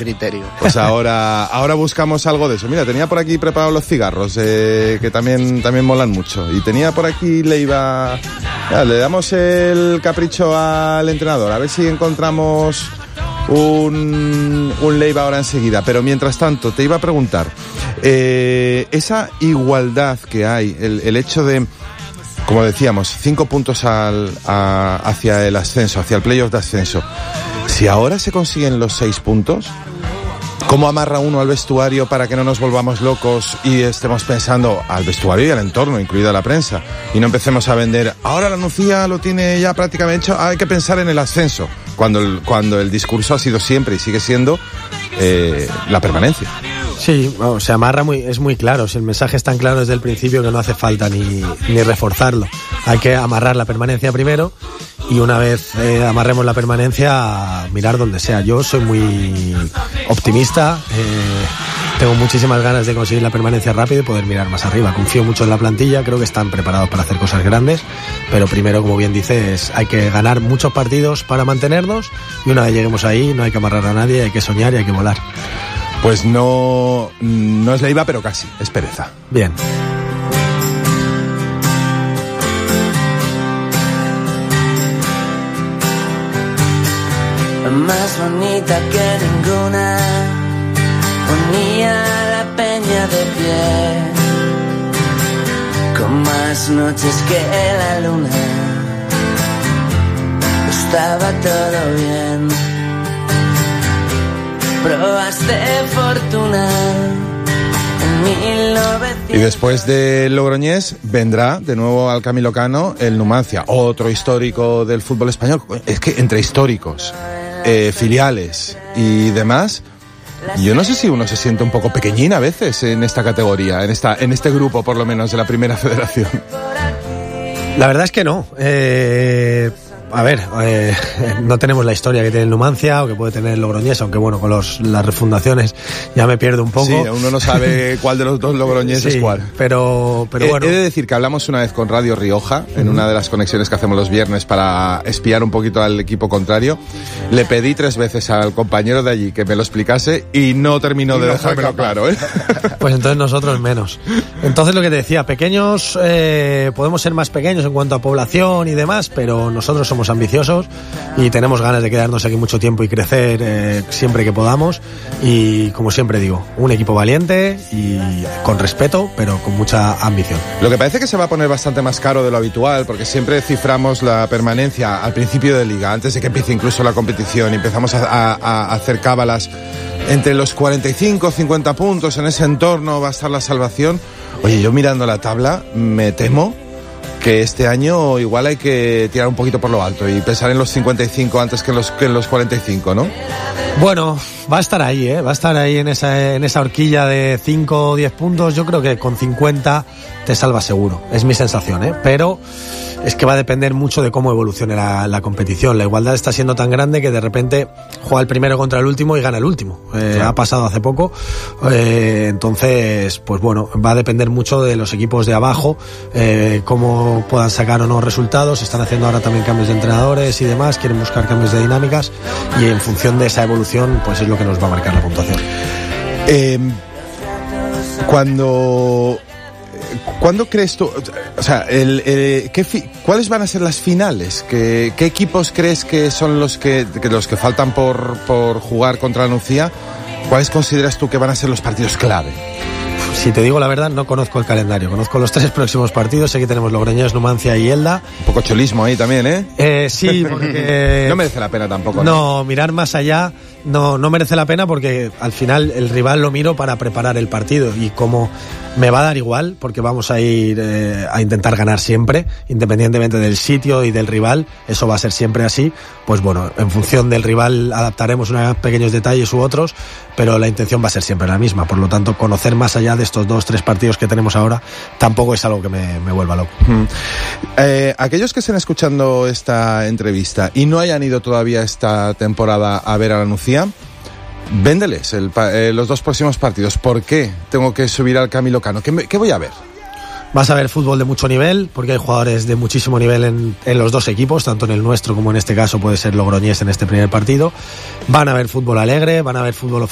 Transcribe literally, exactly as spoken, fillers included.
criterio. Pues ahora, ahora buscamos algo de eso. Mira, tenía por aquí preparados los cigarros, eh, que también, también molan mucho. Y tenía por aquí, le iba... Ya, le damos el capricho al entrenador, a ver si encontramos un, un Leiva ahora enseguida. Pero mientras tanto, te iba a preguntar, eh, esa igualdad que hay, el, el hecho de... Como decíamos, cinco puntos al, a, hacia el ascenso, hacia el playoff de ascenso. Si ahora se consiguen los seis puntos, ¿cómo amarra uno al vestuario para que no nos volvamos locos y estemos pensando al vestuario y al entorno, incluida la prensa, y no empecemos a vender, ahora la Nucía lo tiene ya prácticamente hecho, hay que pensar en el ascenso, cuando el, cuando el discurso ha sido siempre y sigue siendo eh, la permanencia? Sí, bueno, se amarra muy, es muy claro. Si el mensaje es tan claro desde el principio que no hace falta ni, ni reforzarlo. Hay que amarrar la permanencia primero y una vez eh, amarremos la permanencia, mirar donde sea. Yo soy muy optimista, eh, tengo muchísimas ganas de conseguir la permanencia rápido y poder mirar más arriba. Confío mucho en la plantilla, creo que están preparados para hacer cosas grandes, pero primero, como bien dices, hay que ganar muchos partidos para mantenernos y una vez lleguemos ahí no hay que amarrar a nadie, hay que soñar y hay que volar. Pues no, no es Leiva, pero casi, es Pereza. Bien. Más bonita que ninguna, ponía la peña de pie, con más noches que la luna, estaba todo bien. Pruebas de fortuna en mil novecientos... Y después de Logroñés vendrá de nuevo al Camilo Cano el Numancia, otro histórico del fútbol español. Es que entre históricos, eh, filiales y demás, yo no sé si uno se siente un poco pequeñín a veces en esta categoría, en esta, en este grupo por lo menos de la Primera Federación. La verdad es que no. Eh... A ver, eh, no tenemos la historia que tiene el Numancia o que puede tener el Logroñés, aunque bueno, con los, las refundaciones ya me pierdo un poco. Sí, uno no sabe cuál de los dos Logroñés sí, es cuál. Pero, pero eh, bueno. He de decir que hablamos una vez con Radio Rioja, en uh-huh. una de las conexiones que hacemos los viernes para espiar un poquito al equipo contrario. Le pedí tres veces al compañero de allí que me lo explicase y no terminó y de no dejármelo claro, ¿eh? Pues entonces nosotros menos. Entonces lo que te decía, pequeños, eh, podemos ser más pequeños en cuanto a población y demás, pero nosotros somos ambiciosos y tenemos ganas de quedarnos aquí mucho tiempo y crecer eh, siempre que podamos y como siempre digo, un equipo valiente y con respeto pero con mucha ambición. Lo que parece que se va a poner bastante más caro de lo habitual porque siempre ciframos la permanencia al principio de liga, antes de que empiece incluso la competición y empezamos a, a, a hacer cábalas entre los cuarenta y cinco, cincuenta puntos, en ese entorno va a estar la salvación. Oye, yo mirando la tabla me temo que este año igual hay que tirar un poquito por lo alto y pensar en los cincuenta y cinco antes que en los, que en los cuarenta y cinco, ¿no? Bueno, va a estar ahí, ¿eh? Va a estar ahí en esa, en esa horquilla de cinco o diez puntos. Yo creo que con cincuenta te salva seguro. Es mi sensación, ¿eh? Pero es que va a depender mucho de cómo evolucione la, la competición. La igualdad está siendo tan grande que de repente juega el primero contra el último y gana el último. Eh, claro. Ha pasado hace poco. Eh, entonces, pues bueno, va a depender mucho de los equipos de abajo, eh, cómo puedan sacar o no resultados. Están haciendo ahora también cambios de entrenadores y demás. Quieren buscar cambios de dinámicas y en función de esa evolución, pues es lo que nos va a marcar la puntuación. Eh, cuando... ¿Cuándo crees tú, o sea, el, el, ¿qué fi, cuáles van a ser las finales? ¿Qué, qué equipos crees que son los que, que los que faltan por, por jugar contra la Nucía? ¿Cuáles consideras tú que van a ser los partidos clave? Si te digo la verdad, no conozco el calendario. Conozco los tres próximos partidos. Sé que tenemos Logroñés, Numancia y Elda. Un poco cholismo ahí también, ¿eh? eh sí, porque... no merece la pena tampoco, ¿no? No, mirar más allá no, no merece la pena porque al final el rival lo miro para preparar el partido y como me va a dar igual porque vamos a ir eh, a intentar ganar siempre, independientemente del sitio y del rival, eso va a ser siempre así, pues bueno, en función del rival adaptaremos unos pequeños detalles u otros, pero la intención va a ser siempre la misma, por lo tanto conocer más allá de estos dos, tres partidos que tenemos ahora tampoco es algo que me, me vuelva loco. Hmm. Eh, aquellos que estén escuchando esta entrevista y no hayan ido todavía esta temporada a ver a la Nucía, véndeles el, eh, los dos próximos partidos. ¿Por qué tengo que subir al Camilo Cano? ¿Qué, me, qué voy a ver? Vas a ver fútbol de mucho nivel, porque hay jugadores de muchísimo nivel en, en los dos equipos, tanto en el nuestro como en este caso puede ser Logroñés en este primer partido. Van a ver fútbol alegre, van a ver fútbol ofensivo.